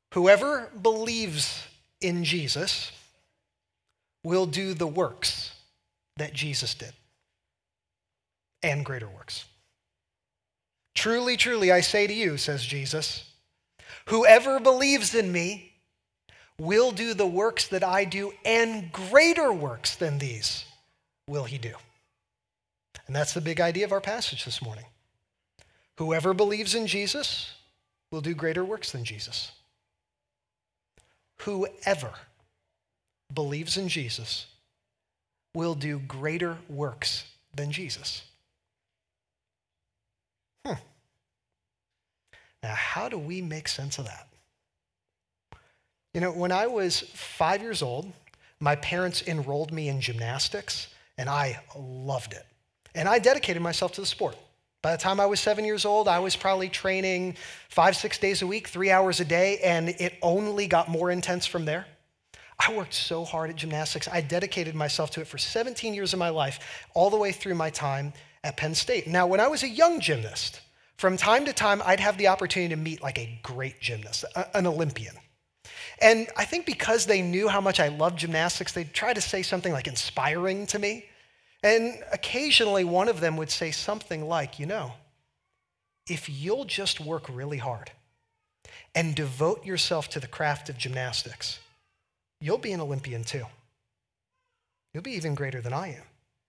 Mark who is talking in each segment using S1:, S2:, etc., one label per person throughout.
S1: Whoever believes in Jesus will do the works that Jesus did, and greater works. Truly, truly, I say to you, says Jesus, whoever believes in me will do the works that I do, and greater works than these will he do. And that's the big idea of our passage this morning. Whoever believes in Jesus will do greater works than Jesus. Whoever believes in Jesus will do greater works than Jesus. Now, how do we make sense of that? You know, when I was 5 years old, my parents enrolled me in gymnastics, and I loved it. And I dedicated myself to the sport. By the time I was 7 years old, I was probably training 5-6 days a week, 3 hours a day, and it only got more intense from there. I worked so hard at gymnastics. I dedicated myself to it for 17 years of my life, all the way through my time at Penn State. Now, when I was a young gymnast, from time to time, I'd have the opportunity to meet like a great gymnast, an Olympian. And I think because they knew how much I loved gymnastics, they'd try to say something like inspiring to me. And occasionally one of them would say something like, you know, if you'll just work really hard and devote yourself to the craft of gymnastics, you'll be an Olympian too. You'll be even greater than I am.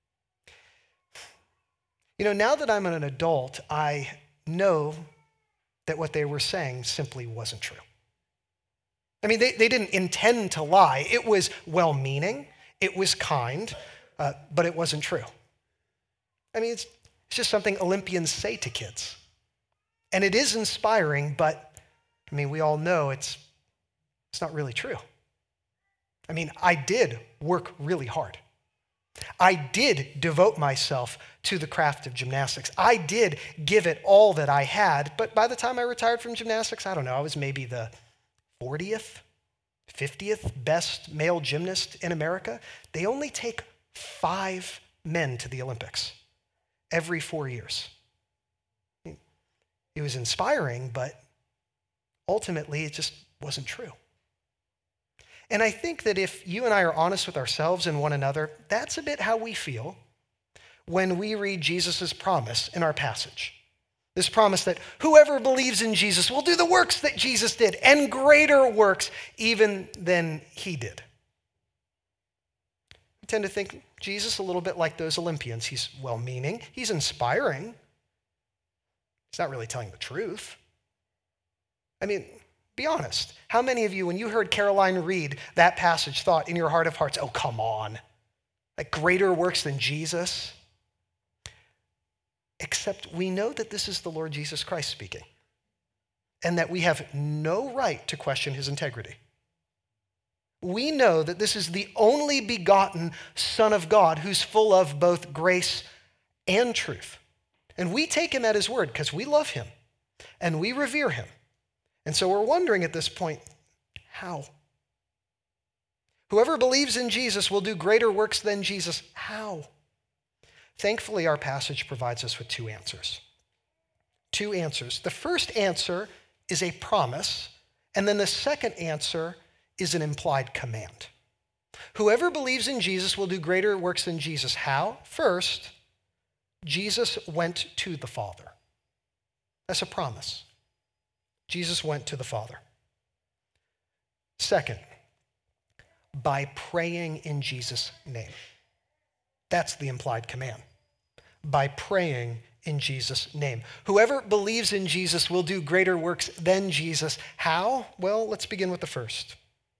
S1: You know, now that I'm an adult, I know that what they were saying simply wasn't true. I mean, they didn't intend to lie. It was well-meaning, it was kind, but it wasn't true. I mean, it's just something Olympians say to kids. And it is inspiring, but I mean, we all know it's not really true. I mean, I did work really hard. I did devote myself to the craft of gymnastics. I did give it all that I had, but by the time I retired from gymnastics, I don't know, I was maybe the 40th, 50th best male gymnast in America. They only take 5 men to the Olympics every 4 years. It was inspiring, but ultimately it just wasn't true. And I think that if you and I are honest with ourselves and one another, that's a bit how we feel when we read Jesus' promise in our passage. This promise that whoever believes in Jesus will do the works that Jesus did, and greater works even than he did. We tend to think Jesus a little bit like those Olympians. He's well-meaning, he's inspiring. He's not really telling the truth. I mean, be honest. How many of you, when you heard Caroline read that passage, thought in your heart of hearts, oh, come on, like greater works than Jesus? Except we know that this is the Lord Jesus Christ speaking, and that we have no right to question his integrity. We know that this is the only begotten Son of God who's full of both grace and truth. And we take him at his word because we love him and we revere him. And so we're wondering at this point, how? Whoever believes in Jesus will do greater works than Jesus. How? Thankfully, our passage provides us with 2 answers. 2 answers. The first answer is a promise, and then the second answer is an implied command. Whoever believes in Jesus will do greater works than Jesus. How? First, Jesus went to the Father. That's a promise. Jesus went to the Father. Second, by praying in Jesus' name. That's the implied command. By praying in Jesus' name. Whoever believes in Jesus will do greater works than Jesus. How? Well, let's begin with the first.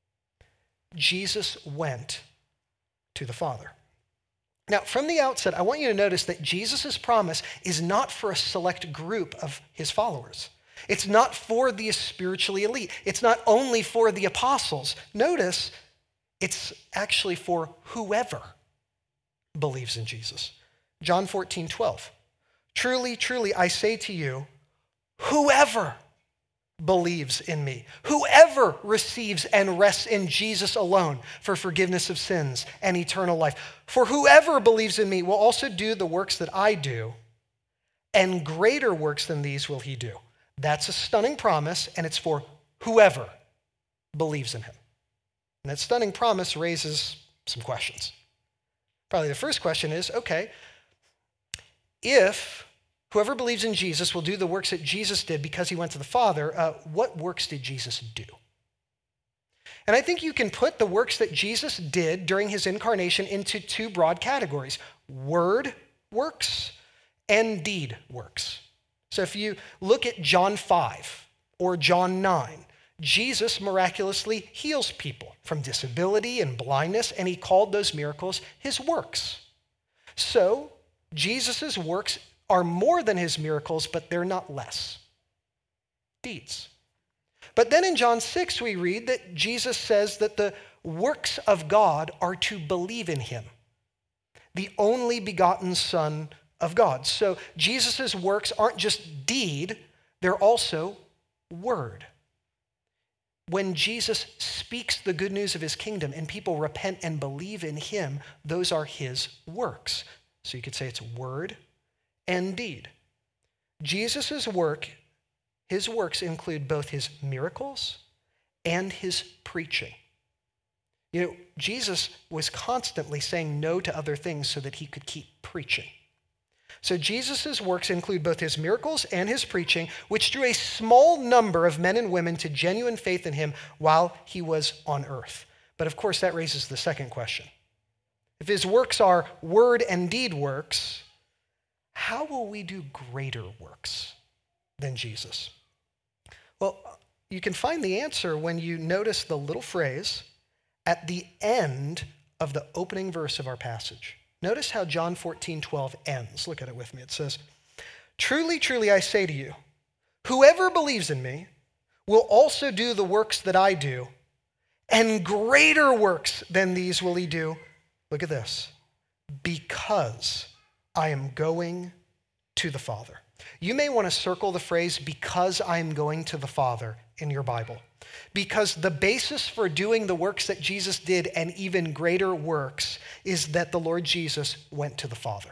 S1: Jesus went to the Father. Now, from the outset, I want you to notice that Jesus' promise is not for a select group of his followers. It's not for the spiritually elite. It's not only for the apostles. Notice, it's actually for whoever believes in Jesus. John 14:12. Truly, truly, I say to you, whoever believes in me, whoever receives and rests in Jesus alone for forgiveness of sins and eternal life, for whoever believes in me will also do the works that I do, and greater works than these will he do. That's a stunning promise, and it's for whoever believes in him. And that stunning promise raises some questions. Probably the first question is, okay, if whoever believes in Jesus will do the works that Jesus did because he went to the Father, what works did Jesus do? And I think you can put the works that Jesus did during his incarnation into two broad categories: word works and deed works. So if you look at John 5 or John 9, Jesus miraculously heals people from disability and blindness, and he called those miracles his works. So Jesus' works are more than his miracles, but they're not less. Deeds. But then in John 6, we read that Jesus says that the works of God are to believe in him, the only begotten Son of God. So Jesus' works aren't just deed, they're also word. When Jesus speaks the good news of his kingdom and people repent and believe in him, those are his works. So you could say it's word and deed. Jesus' work, his works include both his miracles and his preaching. You know, Jesus was constantly saying no to other things so that he could keep preaching. So Jesus' works include both his miracles and his preaching, which drew a small number of men and women to genuine faith in him while he was on earth. But of course, that raises the second question. If his works are word and deed works, how will we do greater works than Jesus? Well, you can find the answer when you notice the little phrase at the end of the opening verse of our passage. Notice how John 14:12 ends. Look at it with me. It says, "Truly, truly, I say to you, whoever believes in me will also do the works that I do, and greater works than these will he do." Look at this. "Because I am going to the Father." You may want to circle the phrase, "because I am going to the Father," in your Bible. Because the basis for doing the works that Jesus did and even greater works is that the Lord Jesus went to the Father.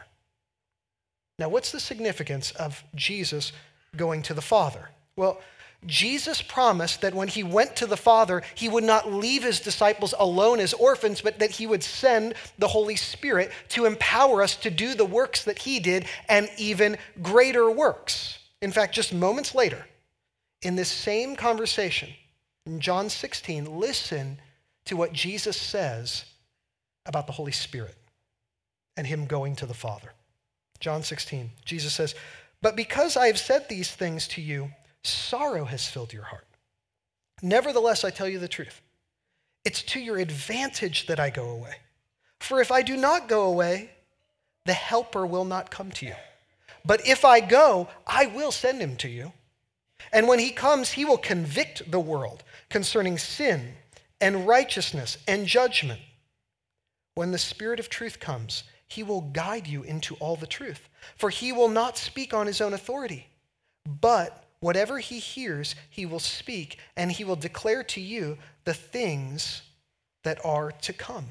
S1: Now, what's the significance of Jesus going to the Father? Well, Jesus promised that when he went to the Father, he would not leave his disciples alone as orphans, but that he would send the Holy Spirit to empower us to do the works that he did and even greater works. In fact, just moments later, in this same conversation, in John 16, listen to what Jesus says about the Holy Spirit and him going to the Father. John 16, Jesus says, "But because I have said these things to you, sorrow has filled your heart. Nevertheless, I tell you the truth. It's to your advantage that I go away. For if I do not go away, the Helper will not come to you. But if I go, I will send him to you. And when he comes, he will convict the world concerning sin and righteousness and judgment. When the Spirit of truth comes, he will guide you into all the truth. For he will not speak on his own authority, but whatever he hears, he will speak, and he will declare to you the things that are to come."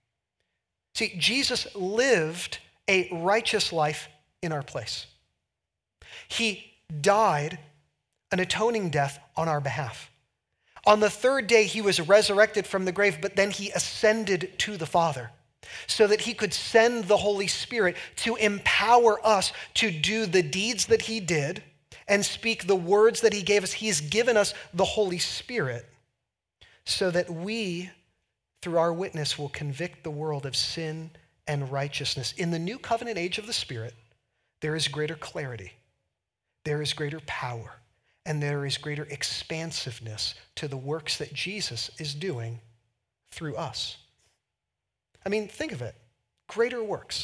S1: See, Jesus lived a righteous life in our place. He died an atoning death on our behalf. On the third day, he was resurrected from the grave, but then he ascended to the Father so that he could send the Holy Spirit to empower us to do the deeds that he did and speak the words that he gave us. He has given us the Holy Spirit so that we, through our witness, will convict the world of sin and righteousness. In the new covenant age of the Spirit, there is greater clarity, there is greater power, and there is greater expansiveness to the works that Jesus is doing through us. I mean, think of it. Greater works.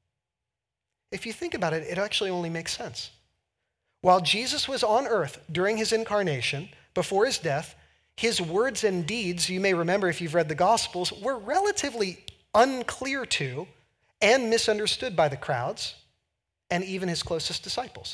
S1: If you think about it, it actually only makes sense. While Jesus was on earth during his incarnation, before his death, his words and deeds, you may remember if you've read the Gospels, were relatively unclear to and misunderstood by the crowds and even his closest disciples.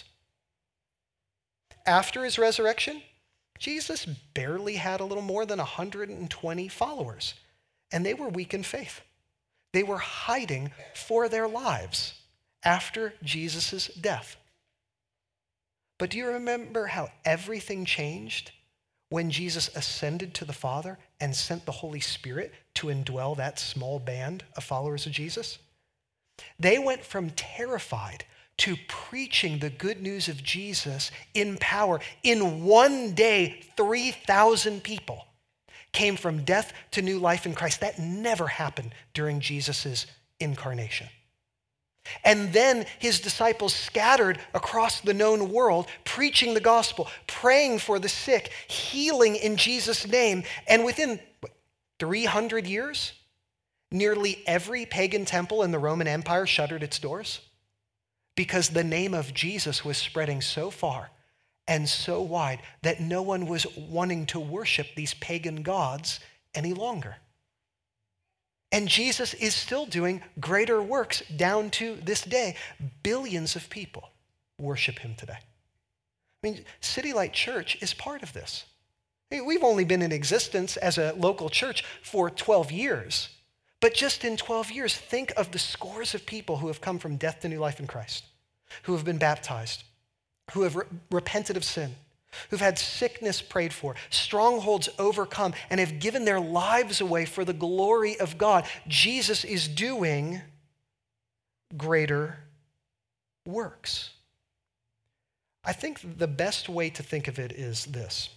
S1: After his resurrection, Jesus barely had a little more than 120 followers, and they were weak in faith. They were hiding for their lives after Jesus' death. But do you remember how everything changed when Jesus ascended to the Father and sent the Holy Spirit to indwell that small band of followers of Jesus? They went from terrified to preaching the good news of Jesus in power. In one day, 3,000 people came from death to new life in Christ. That never happened during Jesus' incarnation. And then his disciples scattered across the known world, preaching the gospel, praying for the sick, healing in Jesus' name. And within 300 years, nearly every pagan temple in the Roman Empire shuttered its doors because the name of Jesus was spreading so far and so wide that no one was wanting to worship these pagan gods any longer. And Jesus is still doing greater works down to this day. Billions of people worship him today. I mean, City Light Church is part of this. I mean, we've only been in existence as a local church for 12 years. But just in 12 years, think of the scores of people who have come from death to new life in Christ, who have been baptized, who have repented of sin, who've had sickness prayed for, strongholds overcome, and have given their lives away for the glory of God. Jesus is doing greater works. I think the best way to think of it is this.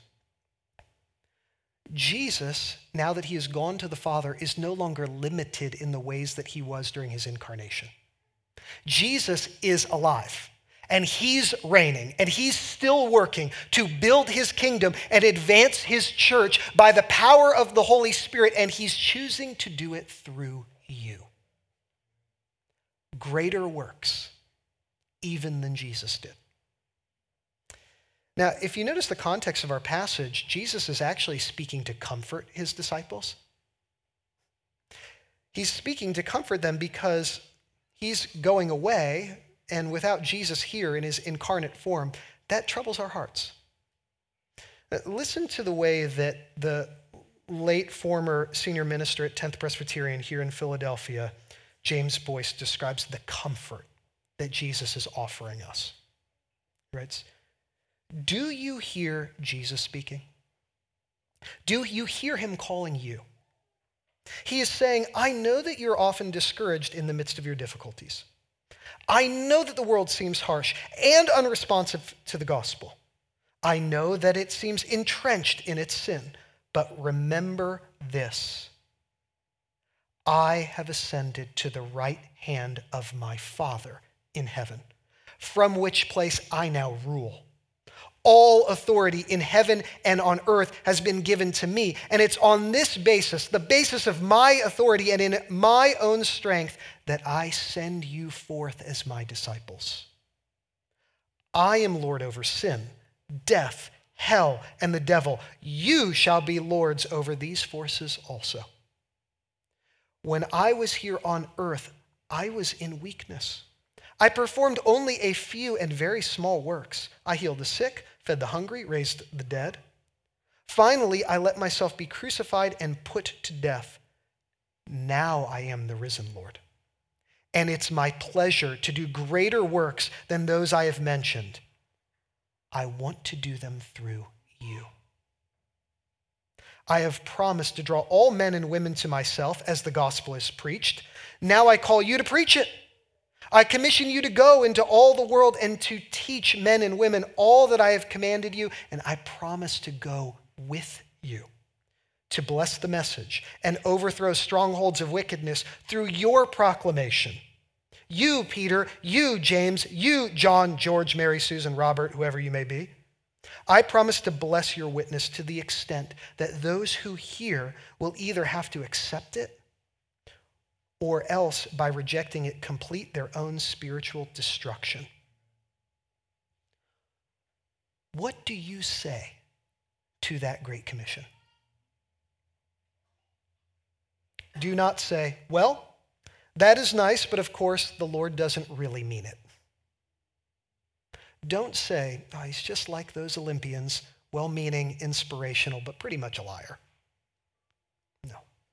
S1: Jesus, now that he has gone to the Father, is no longer limited in the ways that he was during his incarnation. Jesus is alive. And he's reigning, and he's still working to build his kingdom and advance his church by the power of the Holy Spirit, and he's choosing to do it through you. Greater works, even than Jesus did. Now, if you notice the context of our passage, Jesus is actually speaking to comfort his disciples. He's speaking to comfort them because he's going away. And without Jesus here in his incarnate form, that troubles our hearts. Listen to the way that the late former senior minister at 10th Presbyterian here in Philadelphia, James Boyce, describes the comfort that Jesus is offering us. He writes, "Do you hear Jesus speaking? Do you hear him calling you? He is saying, I know that you're often discouraged in the midst of your difficulties. I know that the world seems harsh and unresponsive to the gospel. I know that it seems entrenched in its sin. But remember this. I have ascended to the right hand of my Father in heaven, from which place I now rule. All authority in heaven and on earth has been given to me. And it's on this basis, the basis of my authority and in my own strength, that I send you forth as my disciples. I am Lord over sin, death, hell, and the devil. You shall be lords over these forces also. When I was here on earth, I was in weakness. I performed only a few and very small works. I healed the sick, fed the hungry, raised the dead. Finally, I let myself be crucified and put to death. Now I am the risen Lord. And it's my pleasure to do greater works than those I have mentioned. I want to do them through you. I have promised to draw all men and women to myself as the gospel is preached. Now I call you to preach it. I commission you to go into all the world and to teach men and women all that I have commanded you, and I promise to go with you to bless the message and overthrow strongholds of wickedness through your proclamation. You, Peter, you, James, you, John, George, Mary, Susan, Robert, whoever you may be. I promise to bless your witness to the extent that those who hear will either have to accept it or else, by rejecting it, complete their own spiritual destruction. What do you say to that great commission? Do not say, well, that is nice, but of course the Lord doesn't really mean it. Don't say, oh, he's just like those Olympians, well-meaning, inspirational, but pretty much a liar. No.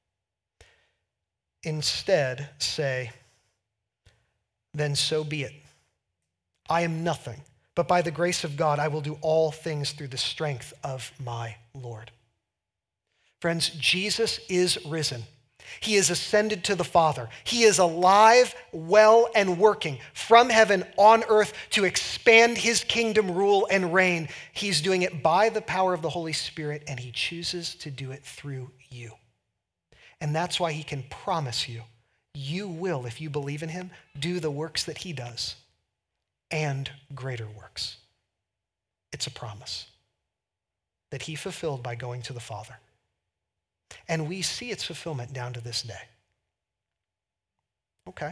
S1: Instead, say, then so be it. I am nothing but by the grace of God, I will do all things through the strength of my Lord. Friends, Jesus is risen. He is ascended to the Father. He is alive, well, and working from heaven on earth to expand his kingdom, rule, and reign. He's doing it by the power of the Holy Spirit, and he chooses to do it through you. And that's why he can promise you, you will, if you believe in him, do the works that he does and greater works. It's a promise that he fulfilled by going to the Father. And we see its fulfillment down to this day. Okay.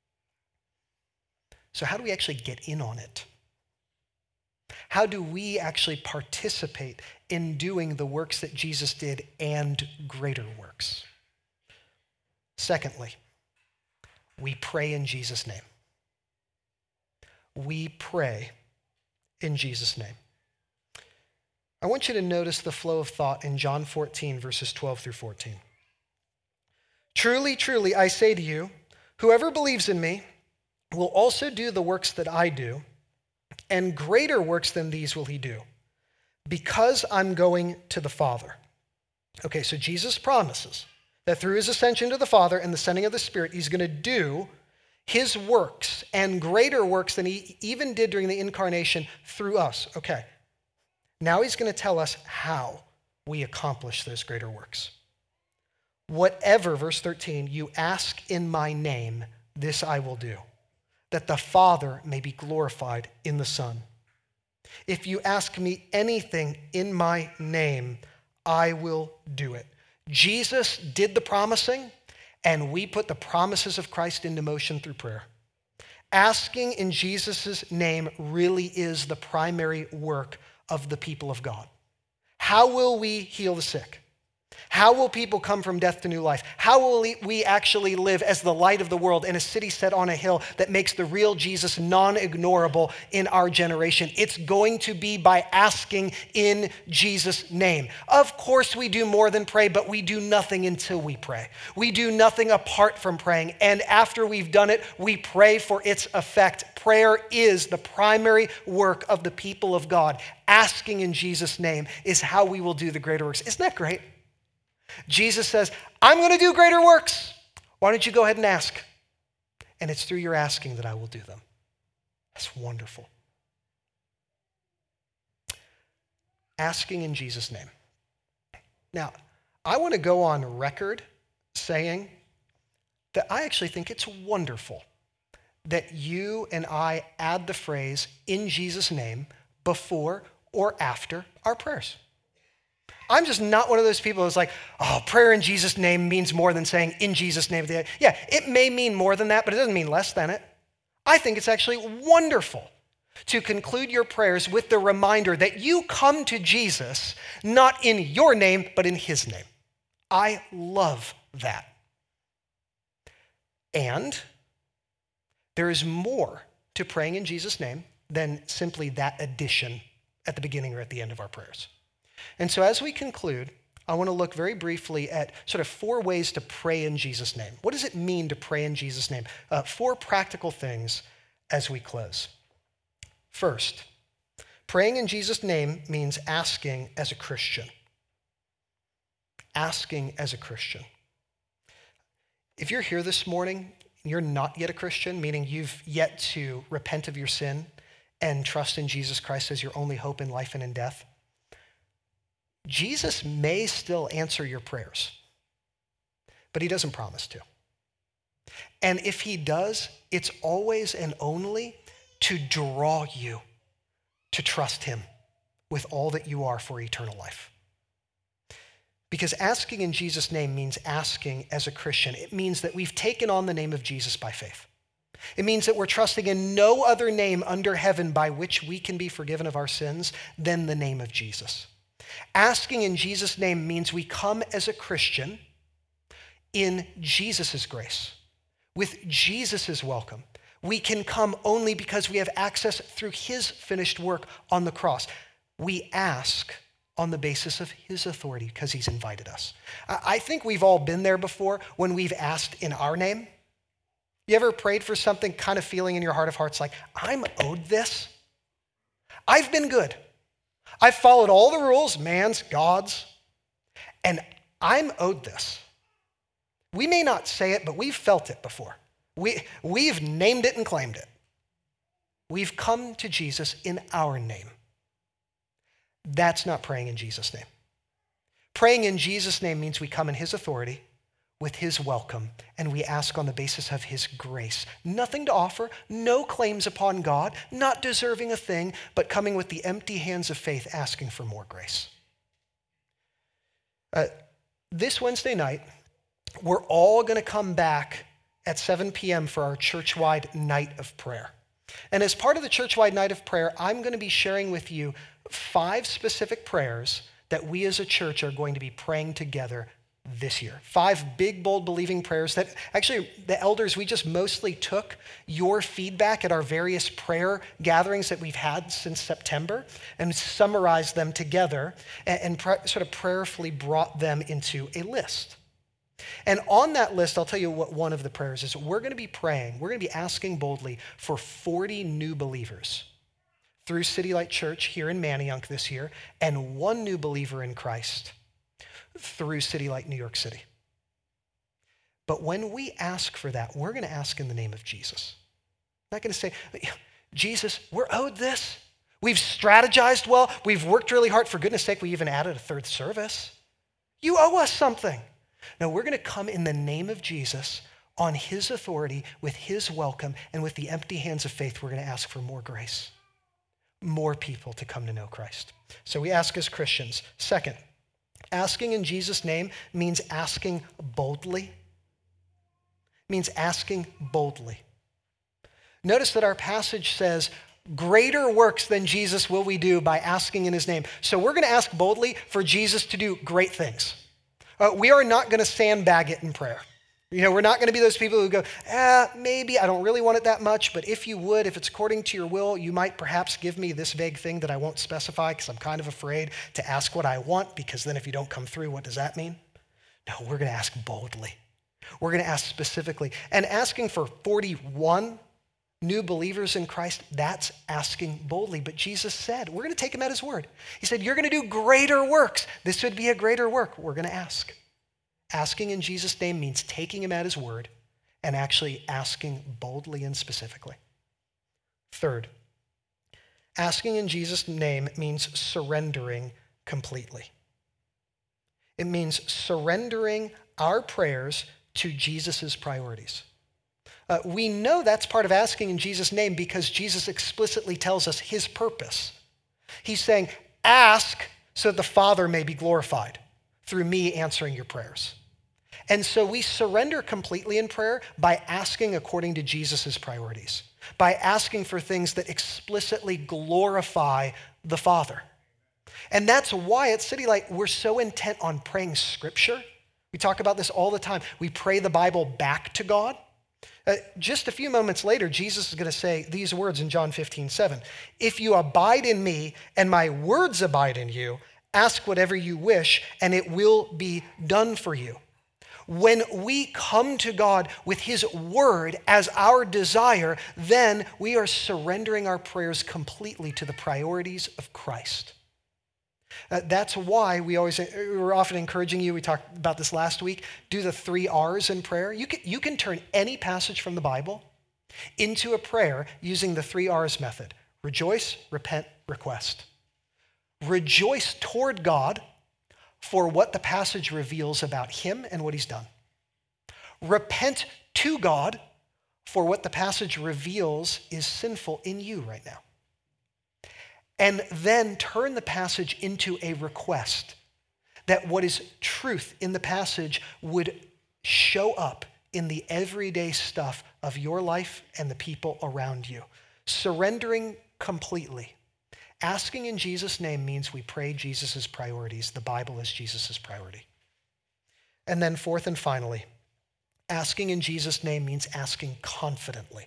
S1: So how do we actually get in on it? How do we actually participate in doing the works that Jesus did and greater works? Secondly, we pray in Jesus' name. We pray in Jesus' name. I want you to notice the flow of thought in John 14, verses 12 through 14. Truly, truly, I say to you, whoever believes in me will also do the works that I do, and greater works than these will he do, because I'm going to the Father. Okay, so Jesus promises that through his ascension to the Father and the sending of the Spirit, he's going to do his works and greater works than he even did during the incarnation through us. Okay. Now he's going to tell us how we accomplish those greater works. Whatever, verse 13, you ask in my name, this I will do, that the Father may be glorified in the Son. If you ask me anything in my name, I will do it. Jesus did the promising, and we put the promises of Christ into motion through prayer. Asking in Jesus' name really is the primary work of the people of God. How will we heal the sick? How will people come from death to new life? How will we actually live as the light of the world in a city set on a hill that makes the real Jesus non-ignorable in our generation? It's going to be by asking in Jesus' name. Of course, we do more than pray, but we do nothing until we pray. We do nothing apart from praying. And after we've done it, we pray for its effect. Prayer is the primary work of the people of God. Asking in Jesus' name is how we will do the greater works. Isn't that great? Jesus says, I'm going to do greater works. Why don't you go ahead and ask? And it's through your asking that I will do them. That's wonderful. Asking in Jesus' name. Now, I want to go on record saying that I actually think it's wonderful that you and I add the phrase in Jesus' name before or after our prayers. I'm just not one of those people who's like, oh, prayer in Jesus' name means more than saying in Jesus' name. Yeah, it may mean more than that, but it doesn't mean less than it. I think it's actually wonderful to conclude your prayers with the reminder that you come to Jesus not in your name, but in his name. I love that. And there is more to praying in Jesus' name than simply that addition at the beginning or at the end of our prayers. And so as we conclude, I want to look very briefly at sort of 4 ways to pray in Jesus' name. What does it mean to pray in Jesus' name? 4 practical things as we close. First, praying in Jesus' name means asking as a Christian. Asking as a Christian. If you're here this morning, and you're not yet a Christian, meaning you've yet to repent of your sin and trust in Jesus Christ as your only hope in life and in death, Jesus may still answer your prayers, but he doesn't promise to. And if he does, it's always and only to draw you to trust him with all that you are for eternal life. Because asking in Jesus' name means asking as a Christian. It means that we've taken on the name of Jesus by faith. It means that we're trusting in no other name under heaven by which we can be forgiven of our sins than the name of Jesus. Asking in Jesus' name means we come as a Christian in Jesus' grace, with Jesus' welcome. We can come only because we have access through his finished work on the cross. We ask on the basis of his authority because he's invited us. I think we've all been there before when we've asked in our name. You ever prayed for something kind of feeling in your heart of hearts like, I'm owed this? I've been good. I've followed all the rules, man's, God's, and I'm owed this. We may not say it, but we've felt it before. We've named it and claimed it. We've come to Jesus in our name. That's not praying in Jesus' name. Praying in Jesus' name means we come in his authority, with his welcome, and we ask on the basis of his grace. Nothing to offer, no claims upon God, not deserving a thing, but coming with the empty hands of faith, asking for more grace. This Wednesday night, we're all going to come back at 7 p.m. for our church-wide night of prayer. And as part of the church-wide night of prayer, I'm going to be sharing with you 5 specific prayers that we as a church are going to be praying together this year. 5 big, bold, believing prayers that actually the elders, we just mostly took your feedback at our various prayer gatherings that we've had since September and summarized them together and sort of prayerfully brought them into a list. And on that list, I'll tell you what one of the prayers is. We're going to be praying, we're going to be asking boldly for 40 new believers through City Light Church here in Manayunk this year, and 1 new believer in Christ through City Light New York City. But when we ask for that, we're going to ask in the name of Jesus. I'm not going to say, Jesus, we're owed this. We've strategized well. We've worked really hard. For goodness sake, we even added a 3rd service. You owe us something. No, we're going to come in the name of Jesus on his authority, with his welcome, and with the empty hands of faith, we're going to ask for more grace, more people to come to know Christ. So we ask as Christians. Second, asking in Jesus' name means asking boldly. It means asking boldly. Notice that our passage says, greater works than Jesus will we do by asking in his name. So we're going to ask boldly for Jesus to do great things. We are not going to sandbag it in prayer. We're not going to be those people who go, maybe I don't really want it that much, but if you would, if it's according to your will, you might perhaps give me this vague thing that I won't specify because I'm kind of afraid to ask what I want, because then if you don't come through, what does that mean? No, we're going to ask boldly. We're going to ask specifically. And asking for 41 new believers in Christ, that's asking boldly. But Jesus said, we're going to take him at his word. He said, you're going to do greater works. This would be a greater work. We're going to ask. Asking in Jesus' name means taking him at his word and actually asking boldly and specifically. Third, asking in Jesus' name means surrendering completely. It means surrendering our prayers to Jesus' priorities. We know that's part of asking in Jesus' name because Jesus explicitly tells us his purpose. He's saying, ask so that the Father may be glorified through me answering your prayers. And so we surrender completely in prayer by asking according to Jesus' priorities, by asking for things that explicitly glorify the Father. And that's why at City Light, we're so intent on praying scripture. We talk about this all the time. We pray the Bible back to God. Just a few moments later, Jesus is going to say these words in John 15:7. If you abide in me and my words abide in you, ask whatever you wish and it will be done for you. When we come to God with his word as our desire, then we are surrendering our prayers completely to the priorities of Christ. That's why we're often encouraging you, we talked about this last week, do the 3 R's in prayer. You can turn any passage from the Bible into a prayer using the 3 R's method. Rejoice, repent, request. Rejoice toward God for what the passage reveals about him and what he's done. Repent to God for what the passage reveals is sinful in you right now. And then turn the passage into a request that what is truth in the passage would show up in the everyday stuff of your life and the people around you. Surrendering completely. Asking in Jesus' name means we pray Jesus' priorities. The Bible is Jesus' priority. And then fourth and finally, asking in Jesus' name means asking confidently.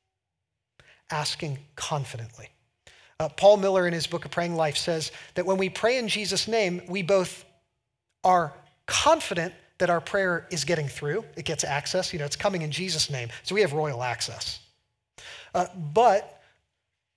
S1: Asking confidently. Paul Miller in his book, A Praying Life, says that when we pray in Jesus' name, we both are confident that our prayer is getting through. It gets access. It's coming in Jesus' name. So we have royal access. But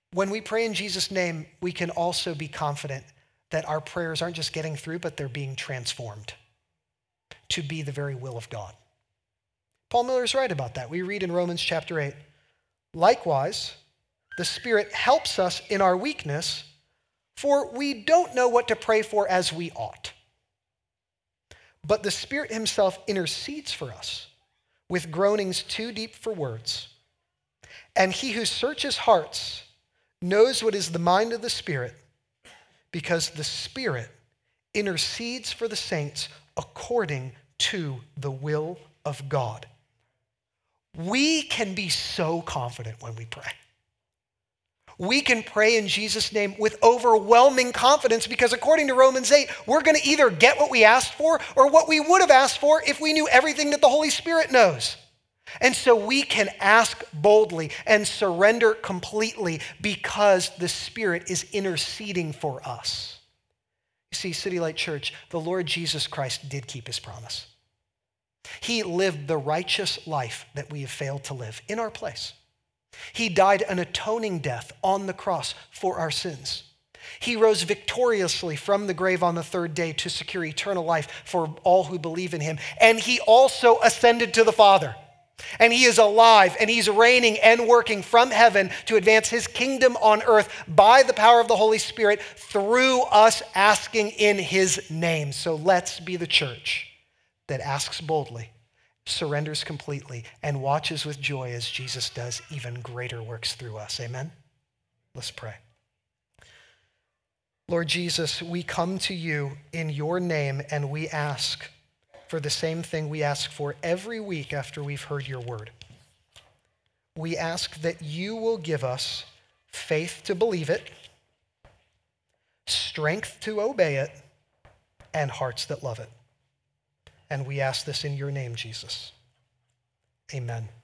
S1: When we pray in Jesus' name, we can also be confident that our prayers aren't just getting through, but they're being transformed to be the very will of God. Paul Miller is right about that. We read in Romans chapter 8, likewise, the Spirit helps us in our weakness, for we don't know what to pray for as we ought. But the Spirit himself intercedes for us with groanings too deep for words. And he who searches hearts knows what is the mind of the Spirit, because the Spirit intercedes for the saints according to the will of God. We can be so confident when we pray. We can pray in Jesus' name with overwhelming confidence because according to Romans 8, we're going to either get what we asked for or what we would have asked for if we knew everything that the Holy Spirit knows. And so we can ask boldly and surrender completely because the Spirit is interceding for us. You see, City Light Church, the Lord Jesus Christ did keep his promise. He lived the righteous life that we have failed to live in our place. He died an atoning death on the cross for our sins. He rose victoriously from the grave on the third day to secure eternal life for all who believe in him. And he also ascended to the Father. And he is alive and he's reigning and working from heaven to advance his kingdom on earth by the power of the Holy Spirit through us asking in his name. So let's be the church that asks boldly, surrenders completely, and watches with joy as Jesus does even greater works through us. Amen? Let's pray. Lord Jesus, we come to you in your name and we ask for the same thing we ask for every week after we've heard your word. We ask that you will give us faith to believe it, strength to obey it, and hearts that love it. And we ask this in your name, Jesus. Amen.